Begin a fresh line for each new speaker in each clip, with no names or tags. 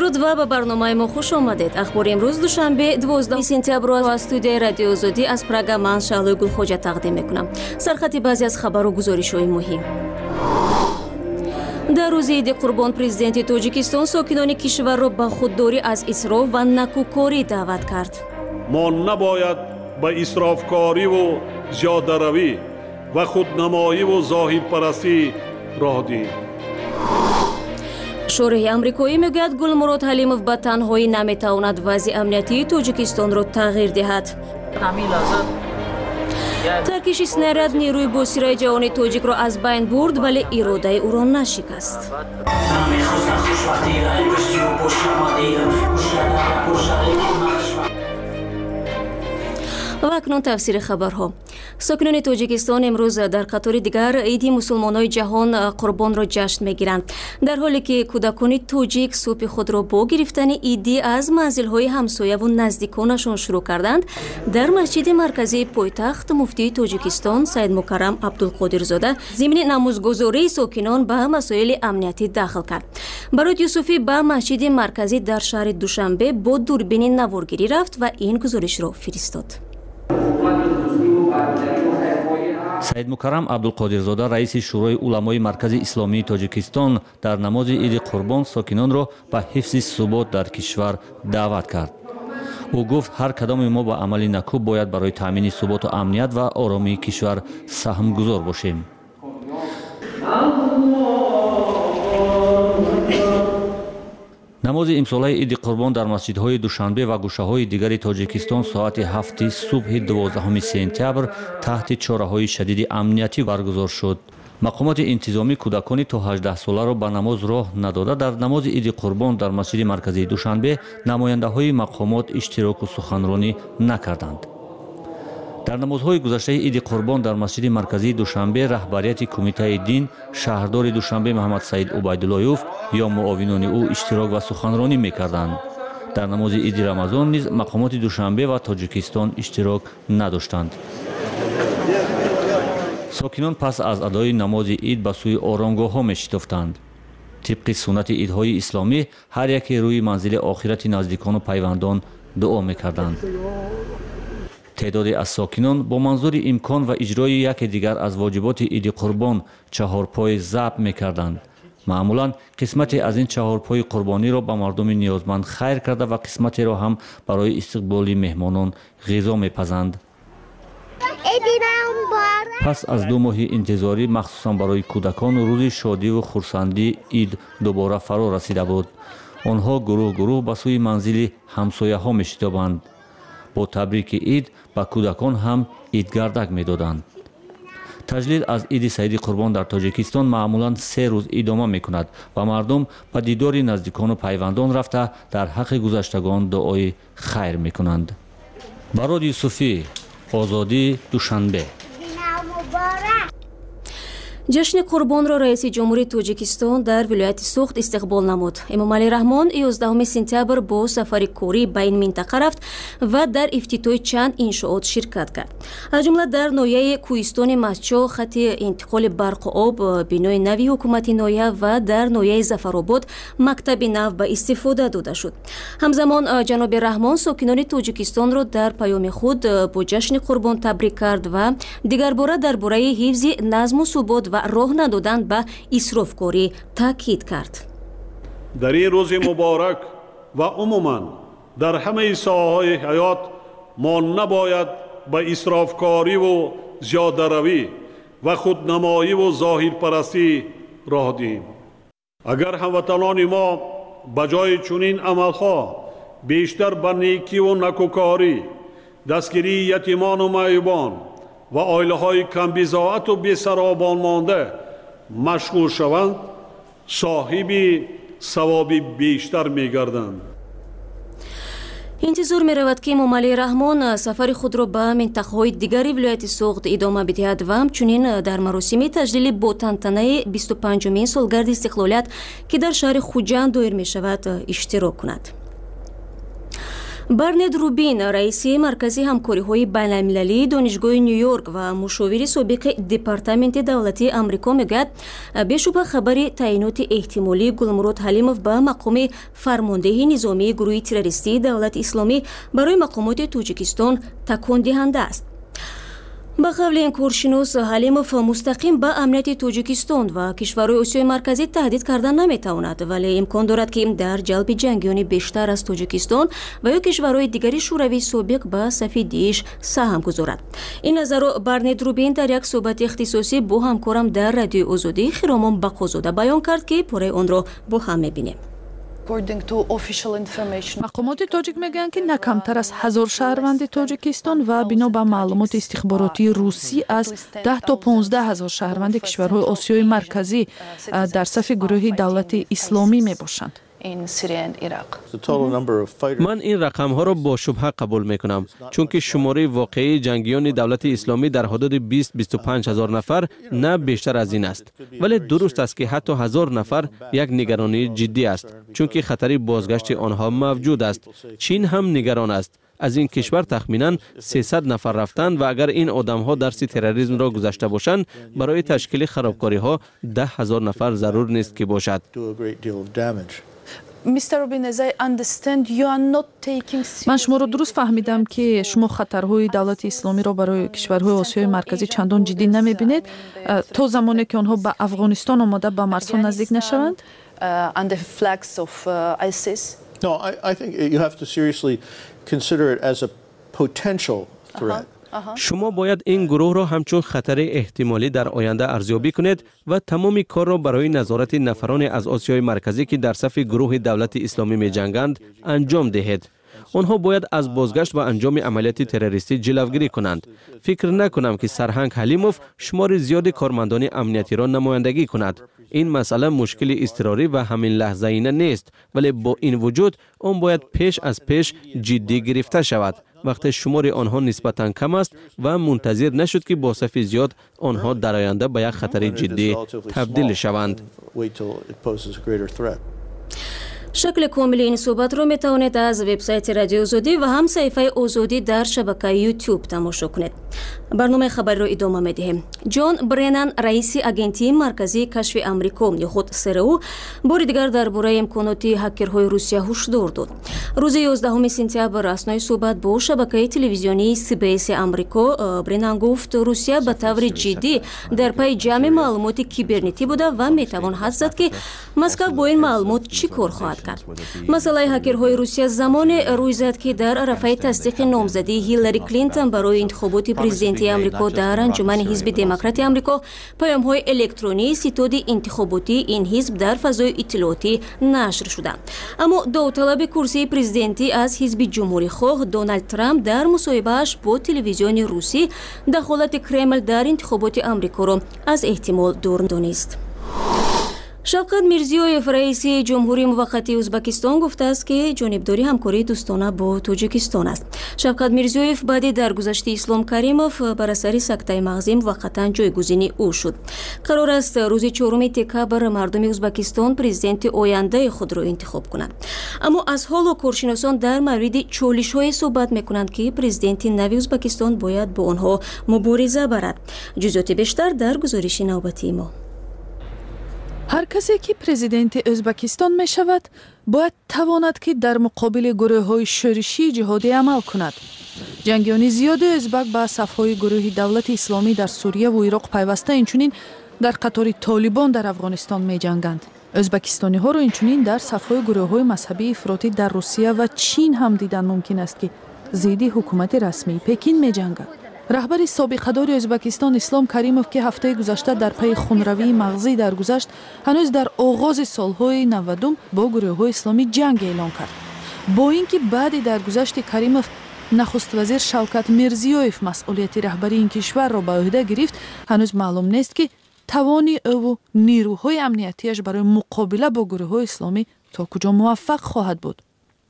дуруд ва ба барномаи мо хуш омадед. Ахбори имрӯз душанбе 12 сентябр аз студияи радиои Озодӣ аз Прага ман Шаҳлои Гулхоҷа тақдим мекунам. Сархати баъзе аз хабару гузоришҳои муҳим. дар рӯзи иди Қурбон президенти Тоҷикистон сокинони кишварро ба худдорӣ аз исроф ва накӯкорӣ даъват кард.
мо набояд ба исрофкориву зиёдаравӣ ва худнамоиву зоҳирпарастӣ роҳ диҳем.
шораҳи амрикоӣ мегӯяд Гулмурод Ҳалимов ба танҳоӣ наметавонад вазъи амниятии Тоҷикистонро тағйир диҳад. таркиши снаряд нерӯи босираи ҷавони тоҷикро аз байн бурд, вале иродаи ӯро нашикаст. ва акнун тафсири хабарҳо. сокинони Тоҷикистон имрӯз дар қатори дигар иди мусулмонони ҷаҳон Қурбонро ҷашн мегиранд. дар ҳоле ки кӯдакони тоҷик субҳи худро бо гирифтани иди аз манзилҳои ҳамсояву наздиконашон шурӯъ карданд, дар масҷиди марказии пойтахт муфтии Тоҷикистон Саид Мукаррам Абдулқодирзода зимни намозгузории сокинон ба масоили амниятӣ дахл кард. Барои Юсуфӣ ба масҷиди марказӣ дар шаҳри Душанбе бо дурбини наворгирӣ рафт ва ин гузоришро фиристод.
Саид Мукаррам Абдулқодирзода раиси шӯрои уламои маркази исломии Тоҷикистон дар намози иди Қурбон сокинонро ба ҳифзи субот дар кишвар даъват кард. ӯ гуфт ҳар кадоми мо ба амали накӯб бояд барои таъмини суботу амният ва оромии кишвар саҳмгузор бошем. намози имсолаи иди Қурбон дар масҷидҳои Душанбе ва гӯшаҳои дигари Тоҷикистон соати 7 субҳи 12 сентябр таҳти чораҳои шадиди амниятӣ баргузор шуд. мақомоти интизомӣ кӯдакони то 18 соларо ба намоз роҳ надода дар намози иди Қурбон дар масҷиди марказии Душанбе намояндаҳои мақомот иштироку суханронӣ накарданд. дар намозҳои гузаштаи иди Қурбон дар масҷиди марказии Душанбе раҳбарияти кумитаи дин шаҳрдори Душанбе Муҳаммад Саид Убайдуллоев ё муовинони ӯ иштирок ва суханронӣ мекарданд. дар намози иди Рамазон низ мақомоти Душанбе ва Тоҷикистон иштирок надоштанд. сокинон пас аз адои намози ид ба сӯи оромгоҳҳо мешитофтанд. тибқи суннати идҳои исломӣ ҳар яке рӯи манзили охирати наздикону пайвандон дуо мекарданд. теъдоде аз сокинон бо манзури имкон ва иҷрои яке дигар аз воҷиботи иди Қурбон чаҳорпои забт мекарданд. маъмулан қисмате аз ин чаҳорпои қурбониро ба мардуми ниёзманд хайр карда ва қисматеро ҳам барои истиқболи меҳмонон ғизо мепазанд. пас аз 2 моҳи интизорӣ махсусан барои кӯдакон рӯзи шодиву хурсандии ид дубора фаро расида буд. онҳо гурӯҳ ба сӯи манзили ҳамсояҳо мешитобанд. бо табрики ид ба кӯдакон ҳам идгардак медоданд. таҷлил аз иди Саиди Қурбон дар Тоҷикистон маъмулан 3 рӯз идома мекунад ва мардум ба дидори наздикону пайвандон рафта дар ҳаққи гузаштагон дуои хайр мекунанд. барод Юсуфӣ, Озодӣ, Душанбе.
ҷашни Қурбонро раиси ҷумҳурии Тоҷикистон дар вилояти Суғд истиқбол намуд. Эмомалӣ Раҳмон 11 сентябр бо сафари корӣ ба ин минтақа рафт ва дар ифтитоҳи чанд иншоот ширкат кард. аз ҷумла дар ноҳияи кӯҳистони Масчо хати интиқоли барқу об, бинои нави ҳукумати ноҳия ва дар ноҳияи Зафаробод мактаби нав ба истифода дода шуд. ҳамзамон ҷаноби Раҳмон сокинони Тоҷикистонро дар паёми худ бо ҷашни Қурбон табрик кард ва дигарбора дар бораи ҳифзи назму субот ва роҳ надодан ба исрофкорӣ таъкид кард.
дар ин рӯзи муборак ва умуман дар ҳамаи соҳаҳои ҳаёт мо набояд ба исрофкориву зиёдаравӣ ва худнамоиву зоҳирпарастӣ роҳ диҳем. агар ҳамватанони мо ба ҷои чунин амалҳо бештар ба некиву накӯкорӣ, дастгирии ятимону маъюбон ва оилаҳои камбизоату бесаробон монда машғул шаванд, соҳиби савоби бештар мегарданд.
интизор меравад ки Эмомалӣ Раҳмон сафари худро ба минтақаҳои дигари вилояти Суғд идома бидиҳад ва ҳамчунин дар маросими таҷлили бо тантанаи 25-умин солгарди истиқлолият ки дар шаҳри Хуҷанд доир мешавад иштирок кунад. барнед рубин раиси маркази ҳамкориҳои байналмилалии донишгоҳи нью-йорк ва мушовири собиқи департаменти давлатии амрико мегӯяд бешубҳа хабари таъиноти эҳтимолии гулмурод ҳалимов ба мақоми фармондеҳи низомии гурӯҳи террористии давлати исломӣ барои мақомоти тоҷикистон такондиҳанда аст. ба қавли ин коршинос ҳалимов мустақим ба амнияти тоҷикистон ва кишварҳои осиёи марказӣ таҳдид кардан наметавонад, вале имкон дорад ки дар ҷалби ҷангиёни бештар аз тоҷикистон ва ё кишварҳои дигари шӯравии собиқ ба сафи ДИИШ саҳм гузорад. ин назарро Барнет Рубин дар як суҳбати ихтисосӣ бо ҳамкорам дар Радиои Озодӣ Хиромон Бақозода баён кард, ки пораи онро бо ҳам мебинем.
мақомоти тоҷик мегӯянд ки на камтар аз 1000 шаҳрванди тоҷикистон ва бино ба маълумоти истихборотии русӣ аз 10 то 15 ҳазор шаҳрванди кишварҳои осиёи марказӣ дар сафи гурӯҳи давлати исломӣ мебошанд.
ман ин рақамҳоро бо шубҳа қабул мекунам, чунки шумораи воқеии ҷангиёни давлати исломӣ дар ҳудуди 20-25 ҳазор нафар на бештар аз ин аст. Вале дуруст аст ки ҳатто 1000 нафар як нигаронии ҷиддӣ аст, чунки хатари бозгашти онҳо мавҷуд аст. Чин ҳам нигарон аст. аз ин кишвар тахминан 300 нафар рафтанд ва агар ин одамҳо дарси терроризмро гузашта бошанд, барои ташкили харобкориҳо 10,000 нафар зарур нест ки бошад.
ман шуморо дуруст фаҳмидам, ки шумо хатарҳои давлати исломиро барои кишварҳои осиёи марказӣ чандон ҷиддӣ намебинед то замоне ки онҳо ба Афғонистон омода ба марзҳо наздик нашаванд?
No, I think you have to seriously consider it as a potential threat.
шумо бояд ин гурӯҳро ҳамчун хатари эҳтимолӣ дар оянда арзёбӣ кунед ва тамоми корро барои назорати нафароне аз Осиёи марказӣ ки дар сафи гурӯҳи давлати исломӣ меҷанганд анҷом диҳед. онҳо бояд аз бозгашт ва анҷоми амалияти террористӣ ҷилавгирӣ кунанд. фикр накунам ки Сарҳанг Ҳалимов шумори зиёди кормандони амниятиро намояндагӣ кунад. ин масъала мушкили изтирорӣ ва ҳаминлаҳзаина нест, вале бо ин вуҷуд он бояд пеш аз пеш ҷиддӣ гирифта шавад. вақте шумори онҳо нисбатан кам аст ва мунтазир нашуд ки бо сафи зиёд онҳо дар оянда ба як хатари ҷиддӣ табдил шаванд.
шакли комили ин суҳбатро метавонед аз вебсайти Радиои Озодӣ ва ҳам саҳифаи Озодӣ дар шабакаи YouTube тамошо кунед. барномаи хабариро идома медиҳем. Ҷон Бреннан, раиси агентии марказии кашфи Амрико ё худ СРУ, бори дигар дар бораи имконоти ҳакерҳои Русия ҳушдор дод. рӯзи 11 сентябр аснои суҳбат бо шабакаи телевизионии CBS Амрико, Бреннан гуфт, Русия ба таври ҷиддӣ дар пайи ҷамъи маълумоти кибернетӣ буда ва метавон ҳад зад, ки Москва бо ин маълумот чӣ кор хоҳад кард. масъалаи ҳакерҳои Русия замоне рӯй зад, ки дар арафаи тасдиқи номзадии Ҳиллари Клинтон барои интихоботи президентии Амрико дар анҷумани ҳизби демократии Амрико паёмҳои электронии ситоди интихоботии ин ҳизб дар фазои иттилоотӣ нашр шуданд. аммо довталаби курсии президентӣ аз ҳизби ҷумҳурихоҳ Дональд Трамп дар мусоҳибааш бо телевизиони русӣ дахолати Кремл дар интихоботи Амрикоро аз эҳтимол дур донист. Шавкат Мирзиёев, раиси ҷумҳурии муваққатии Ӯзбекистон, гуфтааст, ки ҷонибдорӣ ҳамкории дӯстона бо Тоҷикистон аст. Шавкат Мирзиёев баъди даргузашти Ислом Каримов бар асари сактаи мағзӣ муваққатан ҷойгузини ӯ шуд. қарор аст рӯзи 4 декабр мардуми Ӯзбекистон президенти ояндаи худро интихоб кунанд. аммо аз ҳоло коршиносон дар мавриди чолишҳое суҳбат мекунанд, ки президенти нави Ӯзбекистон бояд бо онҳо мубориза барад. ҷузъиёти бештар дар гузориши навбатии мо.
ҳар касе ки президенти Ӯзбекистон мешавад, бояд тавонад ки дар муқобили гурӯҳҳои шӯришии ҷиҳодӣ амал кунад. ҷангиёни зиёди ӯзбак ба сафҳои гурӯҳи давлати исломӣ дар Сурияву Ироқ пайваста инчунин дар қатори Толибон дар Афғонистон меҷанганд. ӯзбекистониҳоро инчунин дар сафҳои гурӯҳҳои мазҳабии ифротӣ дар Русия ва Чин ҳам дидан мумкин аст, ки зидди ҳукумати расмии Пекин меҷанганд. раҳбари собиқадори Ӯзбекистон Ислом Каримов, ки ҳафтаи гузашта дар пайи хунравии мағзӣ даргузашт, ҳанӯз дар оғози солҳои 90 бо гурӯҳҳои исломӣ ҷанг эълон кард. бо ин ки баъди даргузашти Каримов нахуст-вазир Шавкат Мирзиёев масъулияти раҳбарии ин кишварро ба ӯҳда гирифт, ҳанӯз маълум нест, ки тавони ӯву нирӯҳои амниятиаш барои муқобила бо гурӯҳҳои исломӣ то куҷо муваффақ хоҳад буд.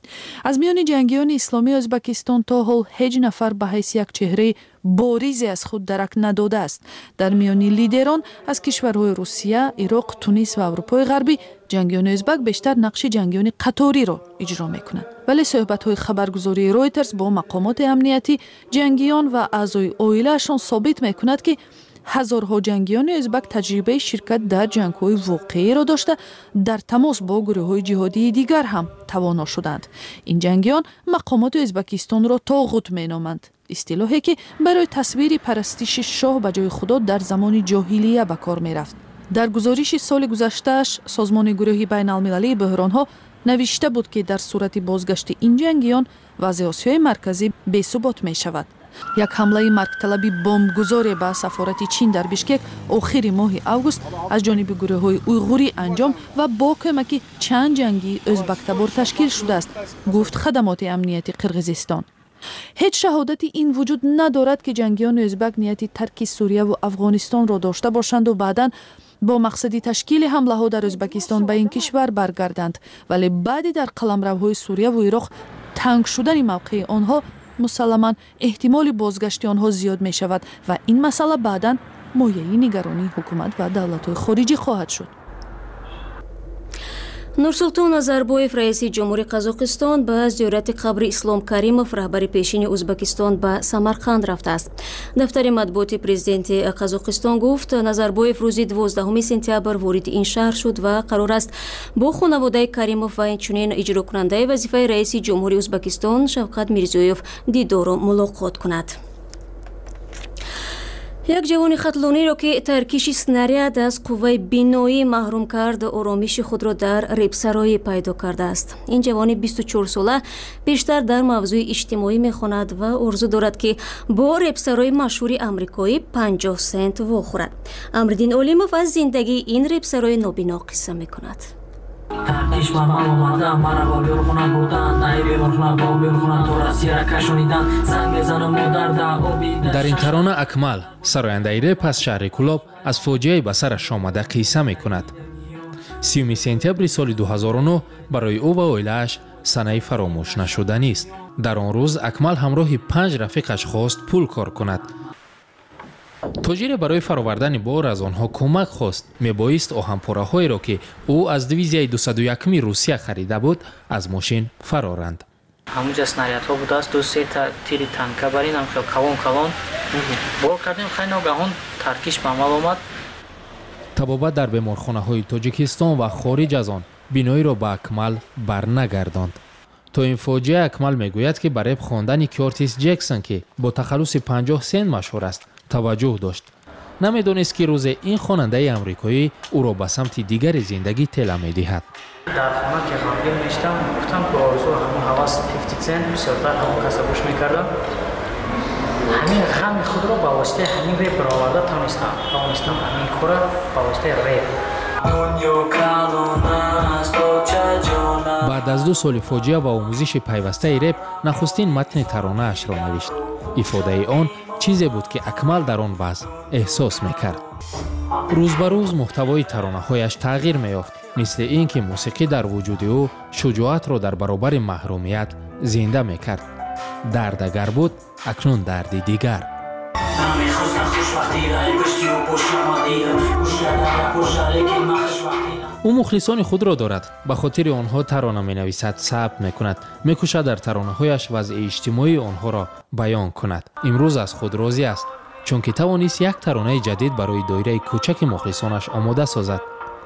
аз миёни ҷангиёни исломии ӯзбекистон то ҳол ҳеҷ нафар ба ҳайси як чеҳраи боризе аз худ дарак надодааст. дар миёни лидерон аз кишварҳои Русия, Ироқ, Тунис ва Аврупои ғарбӣ ҷангиёни ӯзбак бештар нақши ҷангиёни қаториро иҷро мекунанд. вале суҳбатҳои хабаргузории Reuters бо мақомоти амнияти ҷангиён ва аъзои оилаашон собит мекунад, ки ҳазорҳо ҷангиёни ӯзбак таҷрибаи ширкат дар ҷангҳои воқеиро дошта дар тамос бо гурӯҳҳои ҷиҳодии дигар ҳам тавоно шуданд. ин ҷангиён мақомоти ӯзбекистонро тоғут меноманд, истилоҳе ки барои тасвири парастиши шоҳ ба ҷои худо дар замони ҷоҳилия ба кор мерафт. дар гузориши соли гузаштааш созмони гурӯҳи байналмилалии бӯҳронҳо навишта буд, ки дар сурати бозгашти ин ҷангиён вазъи Осиёи марказӣ бесубот мешавад. як ҳамлаи маргталаби бомбгузоре ба сафорати Чин дар Бишкек охири моҳи август аз ҷониби гурӯҳҳои уйғурӣ анҷом ва бо кӯмаки чанд ҷангии ӯзбактабор ташкил шудааст, гуфт хадамоти амнияти Қирғизистон. ҳеҷ шаҳодати ин вуҷуд надорад, ки ҷангиёни ӯзбак нияти тарки Сурияву Афғонистонро дошта бошанду баъдан бо мақсади ташкили ҳамлаҳо дар Ӯзбекистон ба ин кишвар баргарданд, вале баъди дар қаламравҳои Сурияву Ироқ танг шудани мавқеи онҳо мусалламан эҳтимоли бозгашти онҳо зиёд мешавад ва ин масъала баъдан мояи нигаронии ҳукумат ва давлатҳои хориҷӣ хоҳад шуд.
Нурсултон Назарбоев, раиси ҷумҳури Қазоқистон, ба зиёрати қабри Ислом Каримов, раҳбари пешини Ӯзбекистон, ба Самарқанд рафтааст. дафтари матбуоти президенти Қазоқистон гуфт, Назарбоев рӯзи 12 сентябр вориди ин шаҳр шуд ва қарор аст бо хонаводаи Каримов ва инчунин иҷрокунандаи вазифаи раиси ҷумҳури Ӯзбекистон Шавкат Мирзиёев дидору мулоқот кунад. як ҷавони хатлониро ки таркиши снаряд аз қувваи биноӣ маҳрум кард, оромиши худро дар репсароӣ пайдо кардааст. ин ҷавони 24-сола бештар дар мавзӯи иҷтимоӣ мехонад ва орзу дорад ки бо репсарои машҳури амрикоӣ 50 сент вохӯрад. Амриддин Олимов аз зиндагии ин репсарои нобино қисса мекунад.
تحقیش و من آمده مرا با بیرخونه بودن نای بیرخونه با بیرخونه تو را سیره کشونیدن زنگ زن مادر در
این ترانه اکمل سراینده رپ از شهر کلاب از فوجیه به سرش آمده قصه میکند. 30 سپتامبر سال 2009 برای او و اویلش سنه فراموش نشدنی است. در آن روز اکمل همراه 5 رفیقش خواست پول کار کند. تاجر برای فرآوردن بار از آنها کمک خواست. میبایست آهنپاره‌هایی را که او از دیویزیای 201 روسیه خریده بود از ماشین فرارند.
همونجا سناریدها بوده است، 2-3 تیر تانک برین هم کلان بار کردیم. خیلی ناگهان ترکیش به عمل آمد.
طبابت در بیمارخانه‌های تاجیکستان و خارج از آن بینایی را به اکمل برنگرداند. تو این فوجیه اکمل میگوید که برای خواندن کورتیس جکسون که با تخلص 50 سنت مشهور است توجه داشت. نمیدونست که روز این خواننده آمریکایی او را به سمت دیگر زندگی تلا می‌دهد.
در خانه که غمگین میشتم گفتم که آرزو همون حواس 50 سنت بسیارتر همون کسا گوش میکردم. همین غم خود را با واسطه همین ریپ برآورده توانستم همین کار با واسطه ریپ.
بعد از 2 سال فوجیه و آموزش پیوسته ریپ نخستین متن ترانه اش را نوشت. افاده آن چیزی بود که اکمل در آن وضع احساس میکرد. روز به روز محتوای ترانه هایش تغییر میافت، مثل این که موسیقی در وجود او شجاعت را در برابر محرومیت زنده میکرد. درد اگر بود اکنون دردی دیگر. او مخلصان خود را دارد، به خاطر آنها ترانه می نویسد، ثبت می کند، می کوشد در ترانه هایش وضع اجتماعی آنها را بیان کند. امروز از خود راضی است چون که توانست یک ترانه جدید برای دایره کوچک مخلصانش آماده سازد.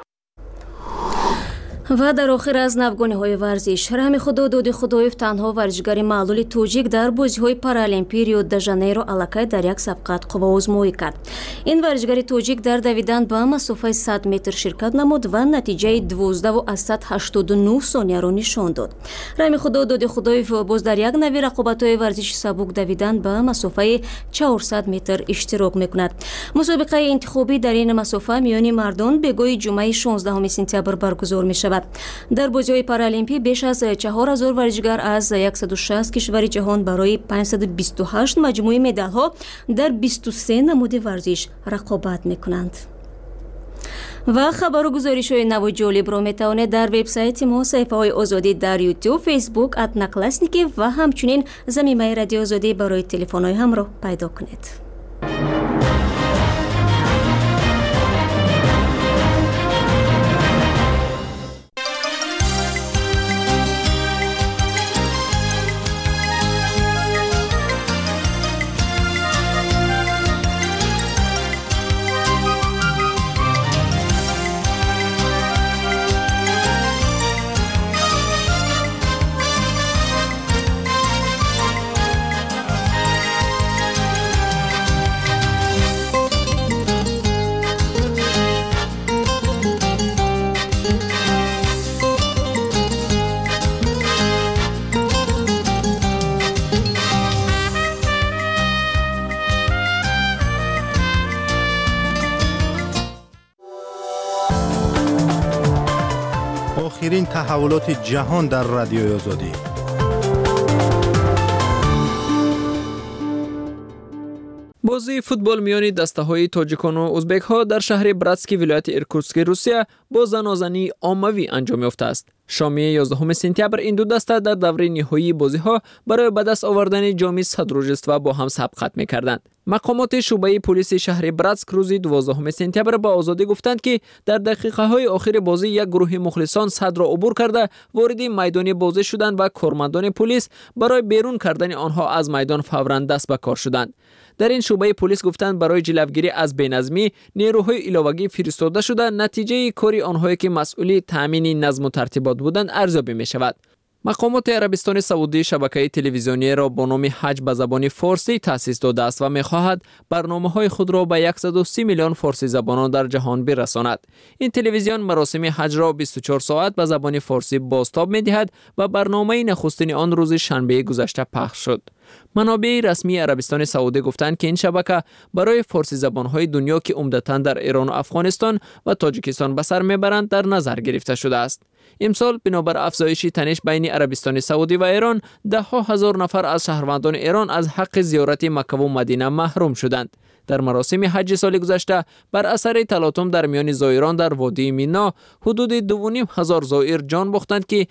و در آخر از نوگانه‌های ورزش، رحمی خدا دودی خدایف تنها ورزشگری معلول توجیک در بازی‌های پارالمپی ریو د ژانیرو الکای در یک سبقت قوازمایی کرد. این ورزشگری توجیک در دویدن به مسافت 100 متر شرکت نمود و نتیجه 12.89 ثانیه را نشان داد. رحمی خدا دودی خدایف باز در یک نوع رقابت‌های ورزش سبک دویدن به مسافت 400 متر اشتراک می‌کند. مسابقه انتخابی در این مسافت میان مردان به گوی جمعه 16 سپتامبر برگزار می‌شود. در بازی‌های پارالمپی بیش از 4000 ورزشگر از 160 کشور جهان برای 528 مجموعه مدال‌ها در 23 نمود ورزش رقابت می‌کنند. و خبر و گزارش‌های نو و جالب را می‌توانید در وبسایت ما، صفحه‌های آزادی در یوتیوب، فیسبوک @نقلسنیکی و همچنین زمینه رادیو آزادی برای تلفن‌های همراه پیدا کنید.
آخرین تحولات جهان در رادیوی آزادی.
بازی فوتبال میان دسته‌های تاجیکان و ازبک‌ها در شهر براتسکی ولایت ایرکوتسک روسیه با زنازنی عمومی انجام یافته است. شامی 11 سپتامبر این دو دسته در دوره نهایی بازی‌ها برای به دست آوردن جام صدراجرستو با هم سبقت می‌کردند. مقامات شعبه پلیس شهر براتسک روز 12 سپتامبر با آزادی گفتند که در دقیقه‌های آخر بازی یک گروه مخلصان صد را عبور کرده وارد میدان بازی شدند و کارمندان پلیس برای بیرون کردن آنها از میدان فوراً دست به کار شدند. در این شعبه پلیس گفتند برای جلوگیری از بینظمی نیروهای علاوه‌ای فرستاده شده، نتیجه کاری آنهایی که مسئول تامین نظم و ترتیبات بودند ارزیابی می شود. مقامات عربستان سعودی شبکه تلویزیونی را با نام حج به زبان فارسی تأسیس داده است و می‌خواهد برنامه‌های خود را به 130 میلیون فارسی زبانان در جهان برساند. این تلویزیون مراسم حج را 24 ساعت به زبان فارسی بازتاب می‌دهد و برنامه نخستین آن روز شنبه گذشته پخش شد. منابع رسمی عربستان سعودی گفتند که این شبکه برای فارسی زبان‌های دنیا که عمدتاً در ایران و افغانستان و تاجیکستان به سر میبرند در نظر گرفته شده است. امسال بنابر افزایش تنش بین عربستان سعودی و ایران، ده ها هزار نفر از شهروندان ایران از حق زیارت مکه و مدینه محروم شدند. در مراسم حج سال گذشته بر اثر تلاطم در میان زائران در وادی مینا حدود 2,500 زائر جان باختند که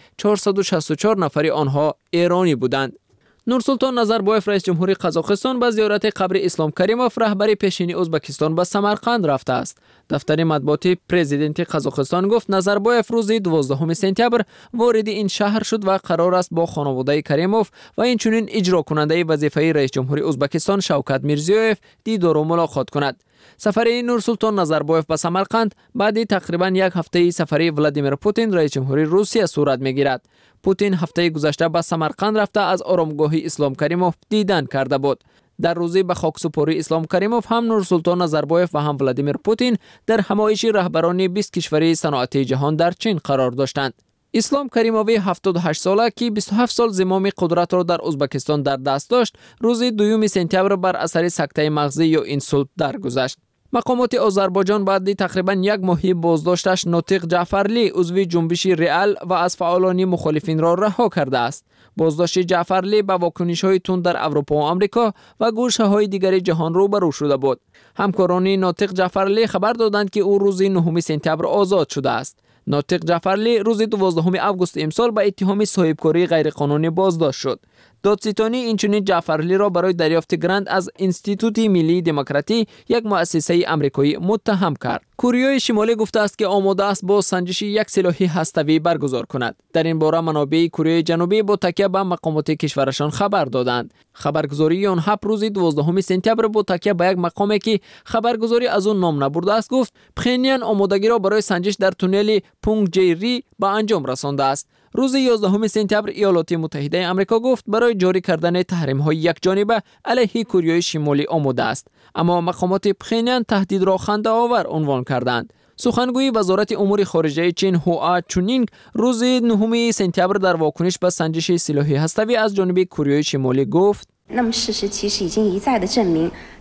464 نفر آنها ایرانی بودند. نورسلطان نظربایف رئیس جمهوری قزاقستان به زیارت قبر اسلام کریموف رهبر پیشین ازبکستان به سمرقند رفته است. دفتر مطبوعاتی پرزیدنت قزاقستان گفت نظربایف روز 12 سپتامبر وارد این شهر شد و قرار است با خانواده کریموف و اینچنین اجرا کننده وظیفه رئیس جمهوری ازبکستان شوکت میرزیویف دیدار و ملاقات کند. سفر نورسلطان نظربایف به سمرقند بعد تقریبا یک هفته سفر ولادیمیر پوتین رئیس جمهوری روسیه صورت میگیرد. پوتین هفته گذشته به سمرقند رفته از آرامگاه اسلام کریموف دیدن کرده بود. در روزی به خاکسپاری اسلام کریموف هم نورسلطان نظربایف و هم ولادیمیر پوتین در همایش رهبران 20 کشور صنعتی جهان در چین قرار داشتند. اسلام کریموف 78 ساله که 27 سال زمام قدرت را در ازبکستان در دست داشت، روز 2 سپتامبر بر اثر سکته مغزی یا اینسولت درگذشت. مقامات آذربایجان بعد تقریبا یک ماه بازداشتش ناطق جعفرلی عضو جنبش ریال و از فعالان مخالفین را رها کرده است. بازداشت جعفرلی با واکنش‌های تند در اروپا و آمریکا و گوشه‌های دیگر جهان روبرو شده بود. همکاران ناطق جعفرلی خبر دادند که او روز 9 سپتامبر آزاد شده است. ناطق جعفرلی روز 12 آگوست امسال به اتهام صاحبکاری غیرقانونی بازداشت شد. دادستانی اینچنین جعفرلی را برای دریافت گرانت از انستیتوت ملی دموکراتی، یک مؤسسه آمریکایی، متهم کرد. کره شمالی گفته است که آماده است با سنجش یک سلاح هسته‌ای برگزار کند. در این باره منابع کره جنوبی با تکیه به مقامات کشورشان خبر دادند. خبرگزاری آنها روز 12 سپتامبر با تکیه به یک مقامی که خبرگزاری از آن نام نبرده است گفت پخینیان آمادگی را برای سنجش در تونل پونگجیری به انجام رسانده است. روز 11 سپتامبر ایالات متحده آمریکا گفت برای جاری کردن تحریم‌های یکجانبه علیه کره شمالی آماده است، اما مقامات پخینیان تهدید را خنده‌آور عنوان کردند. سخنگوی وزارت امور خارجه چین هوآ چونینگ روز 9 سپتامبر در واکنش به سنجش سلاح هسته‌ای از جانب کره شمالی گفت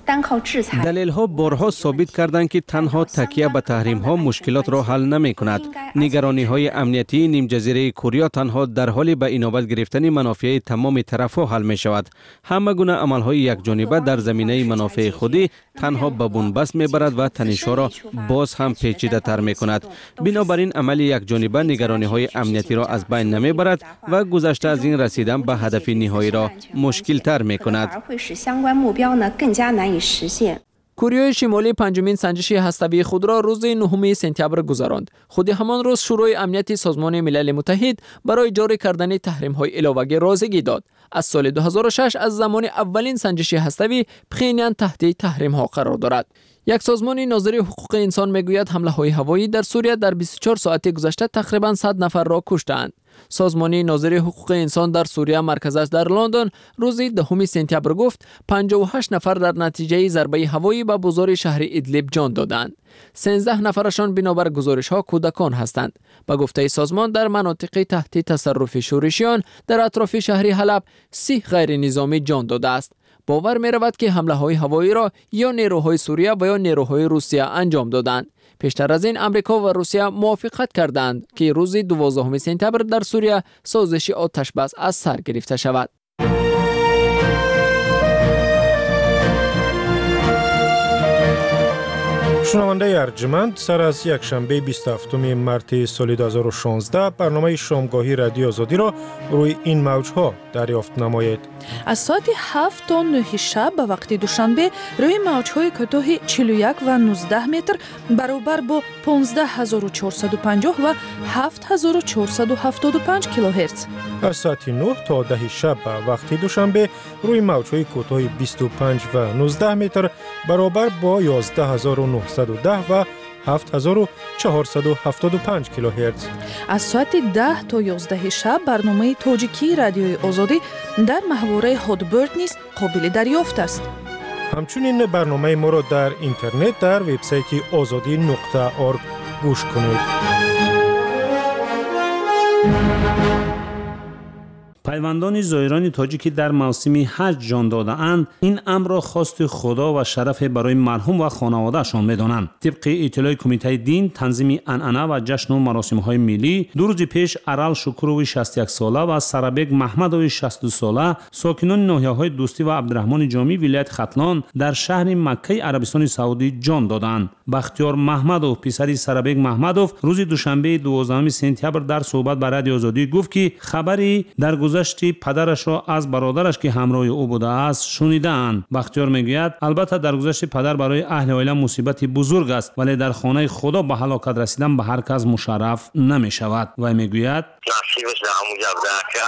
دلیل ها بارها ثابت کردند که تنها تکیه به تحریم ها مشکلات را حل نمی کند. نگرانی های امنیتی نیم جزیره کره تنها در حال به اینابت گرفتن منافع تمام طرف ها حل می شود. همه گونه عمل های یک جانبه در زمینه منافع خودی تنها به بنبست می برد و تنش‌ها را باز هم پیچیده تر می کند. بنابراین عمل یک جانبه نگرانی های امنیتی را از بین نمی برد و گذشته از این رسیدن به هدف نهایی را مشکل تر می کند.
کره شمالی پنجمین سنجش هسته‌ای خود را روز 9 سپتامبر گذراند. خود همان روز شورای امنیتی سازمان ملل متحد برای جاری کردن تحریم‌های علاوه‌ای راضیگی داد. از سال 2006 از زمان اولین سنجش هسته‌ای پخینیان تحت تحریم‌ها قرار دارد. یک سازمان ناظر حقوق انسان میگوید حمله‌های هوایی در سوریه در 24 ساعت گذشته تقریباً 100 نفر را کشتند. سازمان ناظر حقوق انسان در سوریه مرکزش در لندن روز 10 سپتامبر گفت 58 نفر در نتیجه ضربه هوایی به بازار شهر ادلب جان دادند. 13 نفرشان بنابر گزارش‌ها کودکان هستند. به گفته سازمان در مناطق تحت تصرف شورشیان در اطراف شهر حلب 30 غیر نظامی جان داده است. باور می رود که حمله های هوایی را یا نیروهای سوریه و یا نیروهای روسیه انجام دادند. پیشتر از این امریکا و روسیه موافقت کردند که روز 12 سپتامبر در سوریه سازش آتش بس از سر گرفته شود.
شنونده ارجمند، سر از یک شنبه 27 مارس سال 2016 برنامه شامگاهی رادیو آزادی را روی این موج‌ها دریافت نمایید.
از ساعت 7 تا 9 شب به وقت دوشنبه روی موج‌های کوتاه 41 و 19 متر برابر با 15450 و 7475 کیلوهرتز.
از ساعت 9 تا 10 شب به وقت دوشنبه روی موج‌های کوتاه 25 و 19 متر برابر با 11910 و 7475 کیلوهرتز.
از ساعت 10 تا 11 شب برنامه تاجیکی رادیوی آزادی در محوره هادبرد نیز قابل دریافت است.
همچنین برنامه ما را در اینترنت در وبسایت azadi.org گوش کنید.
پیوندان زائران تاجیکی در موسم حج جان داده‌اند، این امر را خواست خدا و شرف برای مرحوم و خانواده‌شان می‌دانند. طبق اطلاع کمیته دین، تنظیم عنعنه و جشن و مراسم‌های ملی، دو روز پیش ارال شکروی 61 ساله و سرابک محمدوی 62 ساله، ساکنان ناحیه‌های دوستی و عبدالرحمن جامی ولایت ختلان در شهر مکه عربستان سعودی جان دادند. بختیار محمدوف پسر سرابک محمدوف روز دوشنبه 12 سپتامبر در صحبت با رادیو آزادی گفت که خبری در گذشته پدرش را از برادرش که همراه او بوده است شنیدند. بختیار میگوید البته در گذشته پدر برای اهل عائله مصیبت بزرگ است، ولی در خانه خدا به هلاکت رسیدن به هر کس مشرف نمی شود. و میگوید
نصیبش در همونجا بوده که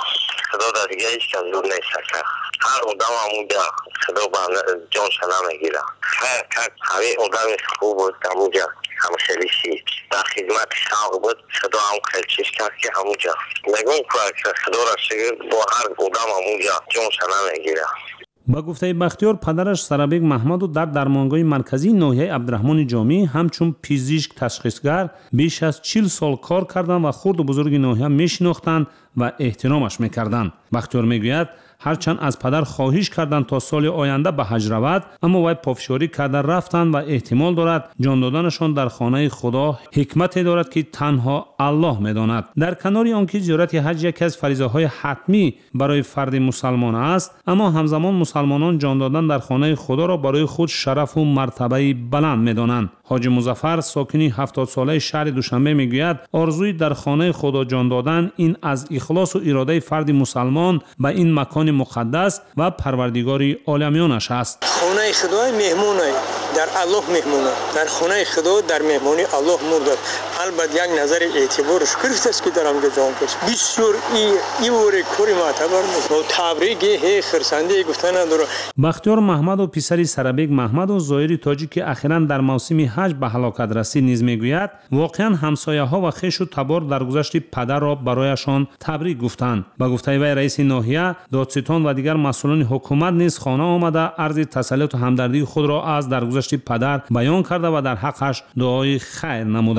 خدا در دیگه هیچ کس دور نیست. هر آدم همونجا خدا جانش نمیگیره. هر کس همه آدم خوب بود همونجا همشریشی در خدمت شاق بود. خدا هم خیلچش کرد که همونجا نگون که خدا را شگر با هر آدم همونجا جانش نمیگیره.
با گفته بختیار پدرش سرابک محمد در درمانگاه مرکزی ناحیه عبدالرحمن جامی همچون پزشک تشخیصگر بیش از 40 سال کار کردند و خرد و بزرگ ناحیه میشناختند و احترامش میکردند. بختیار میگوید هرچند از پدر خواهش کردند تا سال آینده به حج رود، اما وی پافشاری کرده رفتند و احتمال دارد جان دادنشان در خانه خدا حکمتی دارد که تنها الله میداند. در کنار آنکه زیارت حج یکی از فریضه های حتمی برای فرد مسلمان است، اما همزمان مسلمانان جان دادن در خانه خدا را برای خود شرف و مرتبه بلند میدانند. حاجی مظفر ساکنی 70 ساله شهر دوشنبه میگوید آرزوی در خانه خدا جان دادن این از اخلاص و اراده فرد مسلمان به این مکان مقدس و پروردگار عالمیانش است.
خانه خدا مهمونه، در الله مهمونه، در خانه خدا در مهمانی الله مرد. البته یک نظر اعتبار شکر است که درم جان کش بسیار ایوره کوری معتبر و تبریک خرسنده گفتن نداره.
بختیار محمد و پسر سرابک محمد و زائری تاجیک اخیراً در موسم حج به هلاکت رسید نیز میگوید واقعا همسایه ها و خویش و تبار در گذشت پدر را برایشان تبریک گفتند. با گفته وی رئیس ناحیه، دادستان و دیگر مسئولان حکومت نیز خانه آمده عرض تسلیت و همدردی خود را از درگذشت پدر بیان کرده و در حقش دعای خیر نمودند.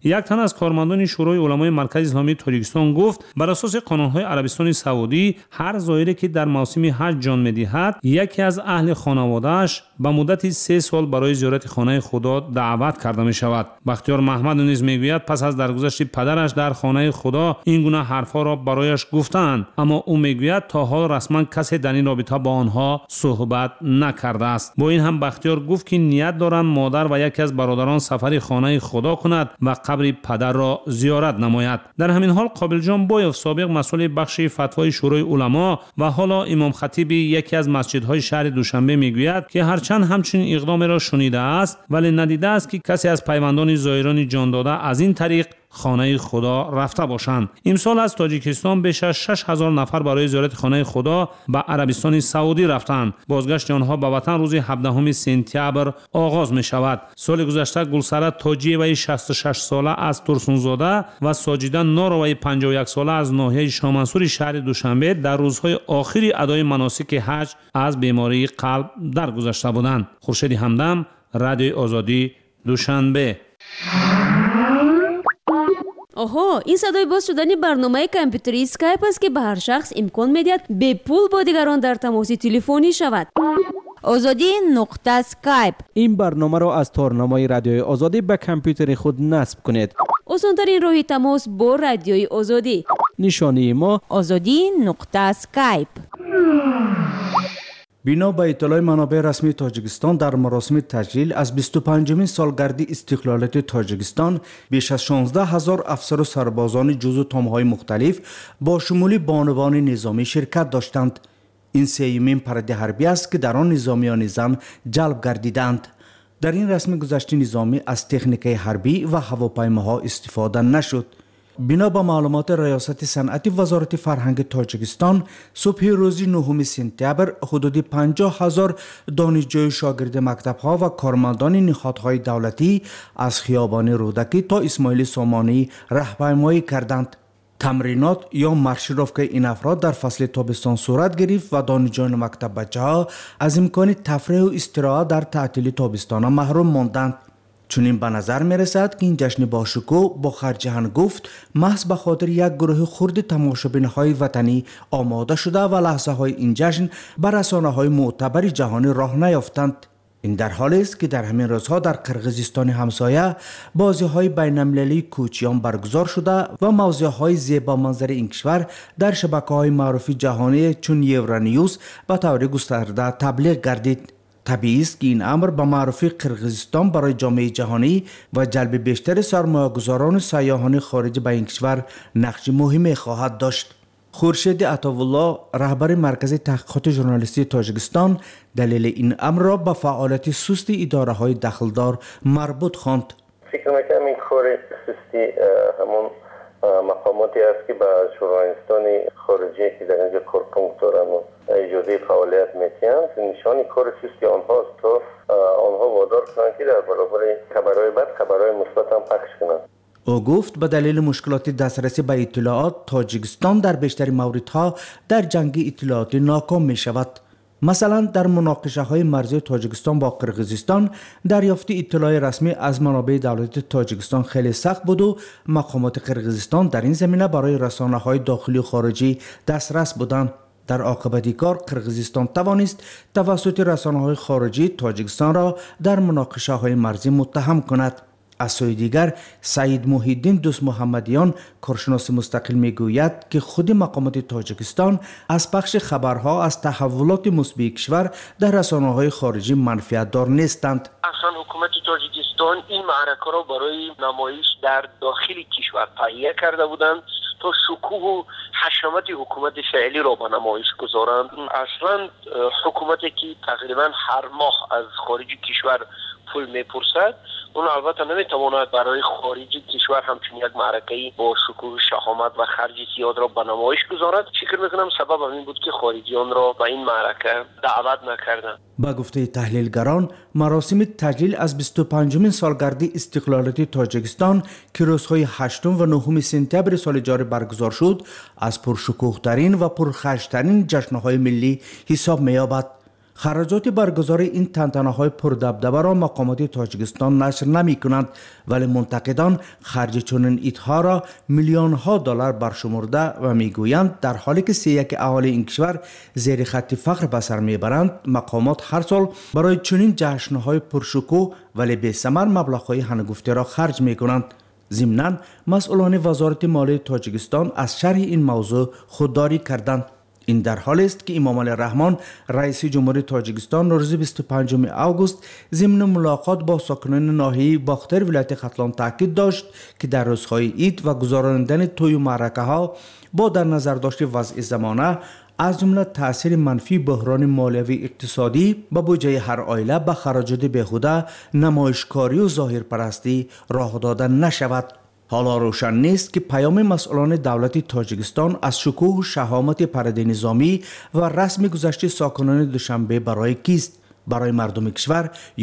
یک تن از کارمندان شورای علمای مرکز اسلامی تاجیکستان گفت بر اساس قانون‌های عربستان سعودی هر زائری که در موسم حج جان می‌دهد یکی از اهل خانواده‌اش به مدت 3 سال برای زیارت خانه خدا دعوت کرده می‌شود. بختیار محمد نیز میگوید پس از درگذشت پدرش در خانه خدا این گونه حرفا را برایش گفتند، اما او میگوید تا حال رسما کسی در این رابطه با آنها صحبت نکرده است. با این هم بختیار گفت که نیت دارند مادر و یکی از برادران سفر خانه خدا کند و قبر پدر را زیارت نماید. در همین حال قابل جان بایف سابق مسئول بخش فتوای شورای علما و حالا امام خطیب یکی از مسجدهای شهر دوشنبه میگوید که هرچند همچنین اقدام را شنیده است ولی ندیده است که کسی از پیوندان زائران جان داده از این طریق خانه خدا رفته باشند. امسال از تاجیکستان بیش از 6000 نفر برای زیارت خانه خدا به عربستان سعودی رفتند. بازگشت آنها به وطن روز 17 سپتامبر آغاز می شود. سال گذشته گلسره تاجیوی 66 ساله از ترسونزاده و ساجیده ناروی 51 ساله از ناحیه شامنصور شهر دوشنبه در روزهای آخری ادای مناسک حج از بیماری قلب درگذشته بودند. خورشید همدم، رادیو آزادی، دوشنبه.
آها، این صدای باز شدن برنامه کامپیوتری اسکایپ است که به هر شخص امکان میدهد به پول با دیگران در تماس تلفنی شود.
آزادی نقطه اسکایپ.
این برنامه را از تارنمای رادیوی آزادی به کامپیوتر خود نصب کنید.
آسان‌ترین راه تماس با رادیوی آزادی.
نشانی ما
آزادی نقطه اسکایپ.
بنا به اطلاع منابع رسمی تاجیکستان در مراسم تجلیل از 25مین سالگرد استقلالیت تاجیکستان بیش از 16000 افسر و سربازان جزو تام‌های مختلف با شمول بانوان نظامی شرکت داشتند. این سیمین پرده حربی است که در آن نظامیان زن جلب گردیدند. در این رسم گذشت نظامی از تکنیک حربی و هواپیماها استفاده نشد. بنا به معلومات ریاست صنعتی وزارت فرهنگ تاجیکستان صبح روز 9 سپتامبر حدود 50000 دانشجوی شاگرد مکتب‌ها و کارمندان نهادهای دولتی از خیابان رودکی تا اسماعیل سامانی راهپیمایی کردند. تمرینات یا مارشروفکه این افراد در فصل تابستان صورت گرفت و دانشجویان مکتب بچه‌ها از امکان تفریح و استراحت در تعطیل تابستان محروم ماندند. چنین به نظر می رسد که این جشن باشکوه با خرجهن گفت محض به خاطر یک گروه خرد تماشابین‌های وطنی آماده شده و لحظه های این جشن بر رسانه‌های معتبر جهانی راه نیافتند. این در حالی است که در همین روزها در قرقیزستان همسایه بازی‌های بین‌المللی کوچیان برگزار شده و موضوع‌های زیبا منظر این کشور در شبکه‌های معروف جهانی چون یورانیوس به طور گسترده تبلیغ گردید. طبیعی است که این امر به معرفی قرقیزستان برای جامعه جهانی و جلب بیشتر سرمایه‌گذاران و سیاحان خارجی به این کشور نقش مهمی خواهد داشت. خورشید عطاالله رهبر مرکز تحقیقات ژورنالیستی تاجیکستان دلیل این امر را به فعالیت سست اداره‌های دخلدار مربوط خواند.
فکر می‌کنم این کار سستی همون مقاماتی است که به ژورنالیستان خارجی که در اینجا کارپونکت دارن و اجازه فعالیت میتیند نشانی کار سستی آنهاست تا آنها وادار کنند که در برابر خبرهای بد خبرهای مثبت هم پخش کنند.
او گفت به دلیل مشکلات دسترسی به اطلاعات تاجیکستان در بیشتر موردها در جنگ اطلاعاتی ناکام می شود. مثلا در مناقشه های مرزی تاجیکستان با قرقیزستان دریافت اطلاع رسمی از منابع دولتی تاجیکستان خیلی سخت بود و مقامات قرقیزستان در این زمینه برای رسانه های داخلی و خارجی دسترس بودند. در عاقبت کار قرقیزستان توانست توسط رسانه های خارجی تاجیکستان را در مناقشه های مرزی متهم کند. از سوی دیگر سعید محیدین دوست محمدیان کارشناس مستقل میگوید که خود مقامات تاجیکستان از پخش خبرها از تحولات مثبت کشور در رسانه‌های خارجی منفعت دار نیستند.
اصلا حکومت تاجیکستان این معرکه را برای نمایش در داخل کشور تهیه کرده بودند تا شکوه و حشمت حکومت فعلی را به نمایش گذارند. اصلا حکومتی که تقریبا هر ماه از خارج کشور پول میپرسد اون البته نمیتواند برای خارج کشور همچون یک معرکه‌ای با شکوه شهامت و خرج زیاد را به نمایش گذارد. فکر میکنم سبب همین بود که خارجیان را به این معرکه دعوت نکردند.
با گفته تحلیلگران مراسم تجلیل از 25مین سالگرد استقلالیت تاجیکستان که روزهای 8 و 9 سپتامبر سال جاری برگزار شد از پرشکوه‌ترین و پرخرج‌ترین جشن‌های ملی حساب می‌یابد. خراجات برگزار این تنتنه‌های پردبدبه را مقامات تاجیکستان نشر نمی‌کنند، ولی منتقدان خرج چنین ایدها را میلیون‌ها دلار برشمرده و میگویند در حالی که 3/1 اهالی این کشور زیر خط فقر به سر میبرند، مقامات هر سال برای چنین جشن‌های پرشکوه ولی بی‌ثمر مبلغ‌های هنگفته را خرج می‌کنند. ضمناً مسئولان وزارت مالیه تاجیکستان از شرح این موضوع خودداری کردند. این در حالی است که امام علی رحمان رئیس جمهوری تاجیکستان روز 25 آگوست ضمن ملاقات با ساکنان ناحیه باختر ولایت ختلان تاکید داشت که در روزهای عید و گذراندن توی و معرکه‌ها با در نظر داشت وضع زمانه از جمله تاثیر منفی بحران مالیوی اقتصادی به بودجه هر عائله به خراجات بیهوده، نمایشکاری و ظاهرپرستی راه داده نشود. حالا روشن نیست که پیام مسئولان دولت تاجیکستان از شکوه و شهامت پرده نظامی و رسم گذشته ساکنان دوشنبه برای کیست؟ برای مردم کشور